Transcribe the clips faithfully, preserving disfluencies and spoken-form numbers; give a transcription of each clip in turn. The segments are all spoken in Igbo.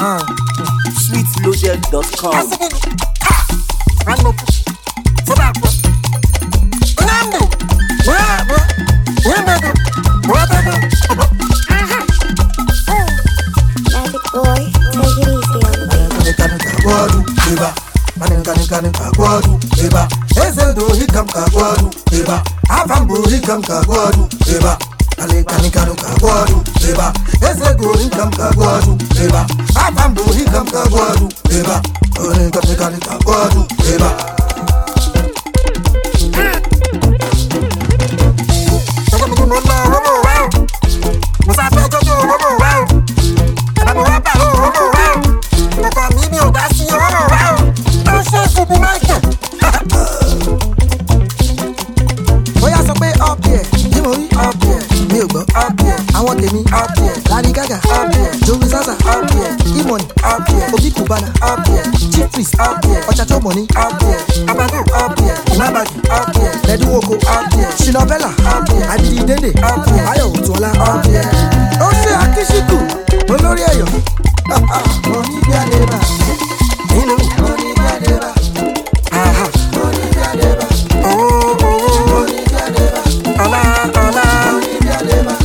sweet loaded dot com. Kagwadu, eba, ezedo hikam kagwadu, eba, avambu hikam kagwadu, eba, kale kanikanu kagwadu, eba, ezego hikam kagwadu, eba, avambu hikam kagwadu, eba, kale kanikanu kagwadu, eba. Àwọn tèmi up here, Lady Gaga up here, Joey Zaza up here, E-Money up here, Obi Cubana up here, Chief Priest up here, Ochacho Money up here, Abadu up here, Nabagi up here, Ledu Woko up here, Shinobella up here, Adidi Dende up here, Ayo Utola up here. Ó ṣe Akíṣíkù, olórí ẹ̀yọ̀. Money bí àdébà, nínú money bí àdébà, money bí àdébà, owó owó money bí àdébà, ọlá ọlá money bí àdébà.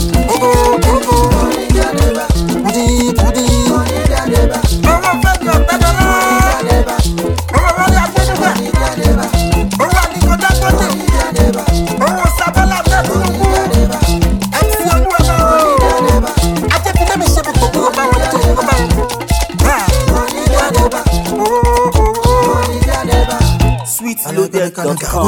sweet loaded dot com.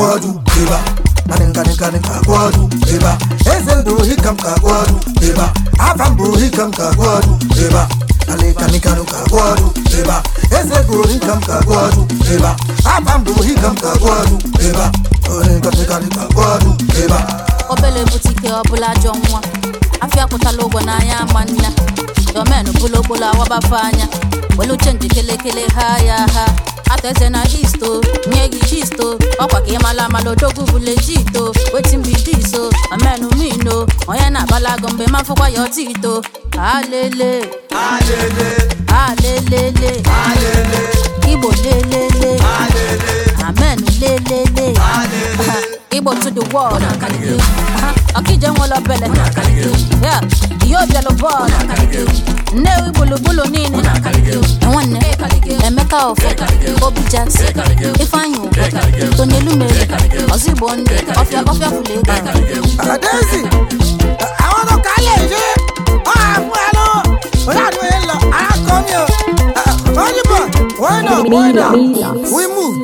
Kagwadu, eba, ezedo hikam kagwadu, eba, avambu hikam kagwadu, eba, kale kanikanu kagwadu, eba, ezego hikam kagwadu, eba, avambu hikam kagwadu, eba, kale kanikanu kagwadu, eba. Obele butike obula jomwa, afia kutalogo na ya manna, domenu bulo bula wabafanya, welu change kele kele haya ha. Ateze na isto, nyegi chisto, okwa ke mala malodogu bulejito, wetin be this o, amenu mino, oya na balagombe mafukwa yo tito. Alele, alele, alele, alele, Ibo lelele, alele, amenu lelele, alele, Ibo to the world, Akije wala bele, yeah, yo bialo ball, ne bulu bulu nini, and one ne, Emeka of Bobby Jackson, if I knew, Tony Lume, Ozibonde, of your of your fully. Daisy, I want to call you. Oh, hello, hello, I come here. Why not? Why not? We move.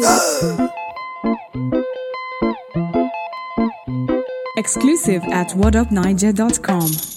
Exclusive at what up niger dot com.